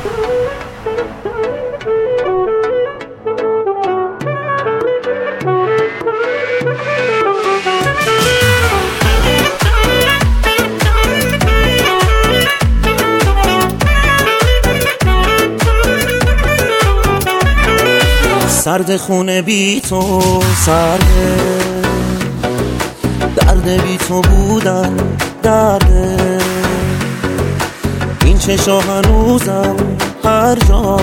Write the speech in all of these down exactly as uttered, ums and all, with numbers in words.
سرد خونه بی تو سرده، درد بی تو بودن درده، این چشا هنوزم هر جا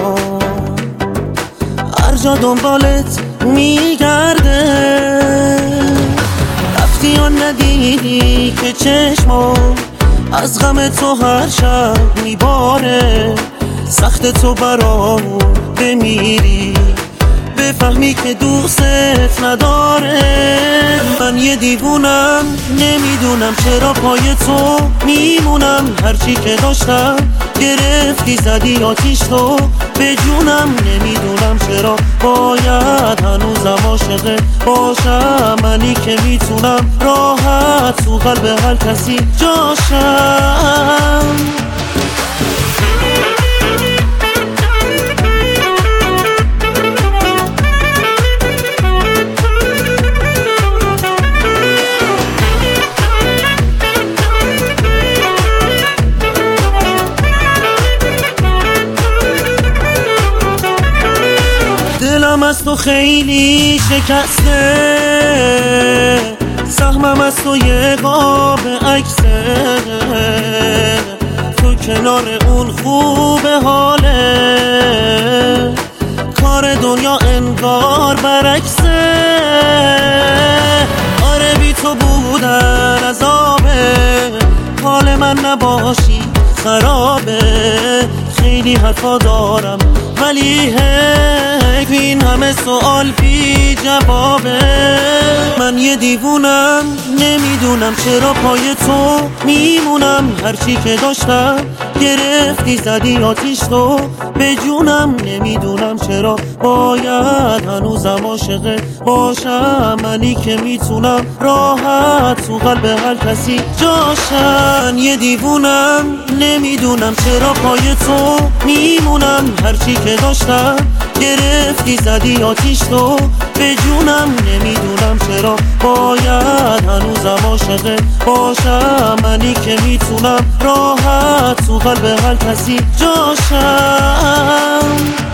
هر جا دنبالت میگرده. رفتی یا ندیدی که چشمام از غم تو هر شب میباره، سخت تو برام بمیری بفهمی که دوستت نداره. من یه دیوونم نمیدونم چرا پای تو میمونم، هرچی که داشتم گرفتی زدی آتیش تو به جونم. نمیدونم چرا باید هنوزم عاشق باشم، منی که میتونم راحت تو قلب هر کسی جاشم. دلم از تو خیلی شکسته، سهمم از تو یه قاب عکسه، تو کنار اون خوبه حاله، کار دنیا انگار برعکسه. آره بی تو بودن عذابه، حال من نباشی خرابه. خیلی حرفا دارم ولی هی این همه سوال بی جوابه. من یه دیوونم نمیدونم چرا پای تو میمونم، هرچی که داشتم گرفتی زدی آتیش تو به جونم. نمیدونم چرا باید هنوزم عاشق باشم، منی که میتونم راحت تو قلب هر کسی جاشم. من یه دیوونم نمیدونم چرا پای تو میمونم، هرچی که داشتم گرفتی زدی آتیش تو به جونم. نمیدونم چرا باید هنوزم عاشق باشم، منی که میتونم راحت تو قلب هر کسی جاشم.